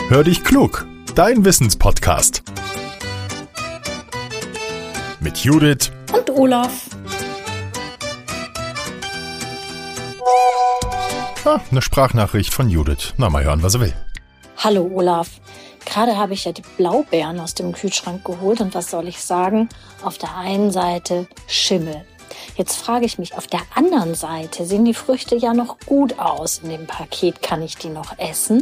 Hör dich klug, dein Wissenspodcast. Mit Judith und Olaf. Eine Sprachnachricht von Judith. Na, mal hören, was er will. Hallo Olaf. Gerade habe ich ja die Blaubeeren aus dem Kühlschrank geholt und was soll ich sagen? Auf der einen Seite Schimmel. Jetzt frage ich mich, auf der anderen Seite sehen die Früchte ja noch gut aus. In dem Paket kann ich die noch essen?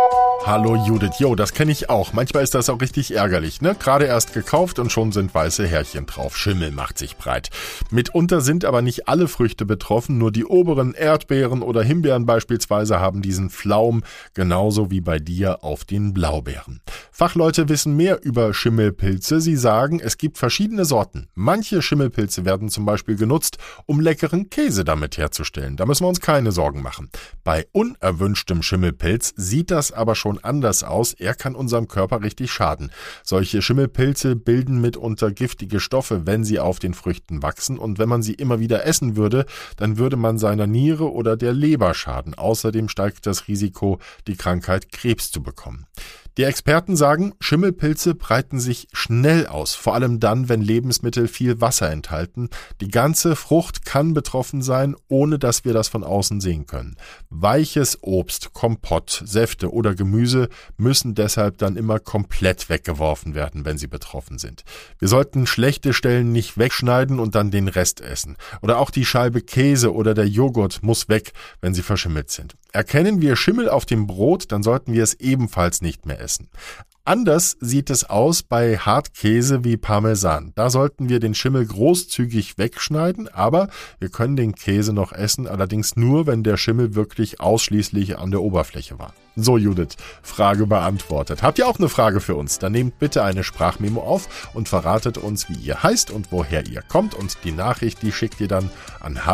Hallo Judith, das kenne ich auch. Manchmal ist das auch richtig ärgerlich, ne? Gerade erst gekauft und schon sind weiße Härchen drauf. Schimmel macht sich breit. Mitunter sind aber nicht alle Früchte betroffen, nur die oberen Erdbeeren oder Himbeeren beispielsweise haben diesen Flaum, genauso wie bei dir auf den Blaubeeren. Fachleute wissen mehr über Schimmelpilze. Sie sagen, es gibt verschiedene Sorten. Manche Schimmelpilze werden zum Beispiel genutzt, um leckeren Käse damit herzustellen. Da müssen wir uns keine Sorgen machen. Bei unerwünschtem Schimmelpilz sieht das aber schon anders aus. Er kann unserem Körper richtig schaden. Solche Schimmelpilze bilden mitunter giftige Stoffe, wenn sie auf den Früchten wachsen. Und wenn man sie immer wieder essen würde, dann würde man seiner Niere oder der Leber schaden. Außerdem steigt das Risiko, die Krankheit Krebs zu bekommen. Die Experten sagen, Schimmelpilze breiten sich schnell aus, vor allem dann, wenn Lebensmittel viel Wasser enthalten. Die ganze Frucht kann betroffen sein, ohne dass wir das von außen sehen können. Weiches Obst, Kompott, Säfte oder Gemüse müssen deshalb dann immer komplett weggeworfen werden, wenn sie betroffen sind. Wir sollten schlechte Stellen nicht wegschneiden und dann den Rest essen. Oder auch die Scheibe Käse oder der Joghurt muss weg, wenn sie verschimmelt sind. Erkennen wir Schimmel auf dem Brot, dann sollten wir es ebenfalls nicht mehr essen. Anders sieht es aus bei Hartkäse wie Parmesan. Da sollten wir den Schimmel großzügig wegschneiden, aber wir können den Käse noch essen, allerdings nur, wenn der Schimmel wirklich ausschließlich an der Oberfläche war. So Judith, Frage beantwortet. Habt ihr auch eine Frage für uns? Dann nehmt bitte eine Sprachmemo auf und verratet uns, wie ihr heißt und woher ihr kommt. Und die Nachricht, die schickt ihr dann an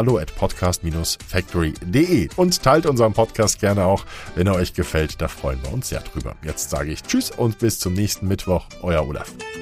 hallo@podcast-factory.de. Und teilt unseren Podcast gerne auch, wenn er euch gefällt. Da freuen wir uns sehr drüber. Jetzt sage ich Tschüss und bis zum nächsten Mittwoch. Euer Olaf.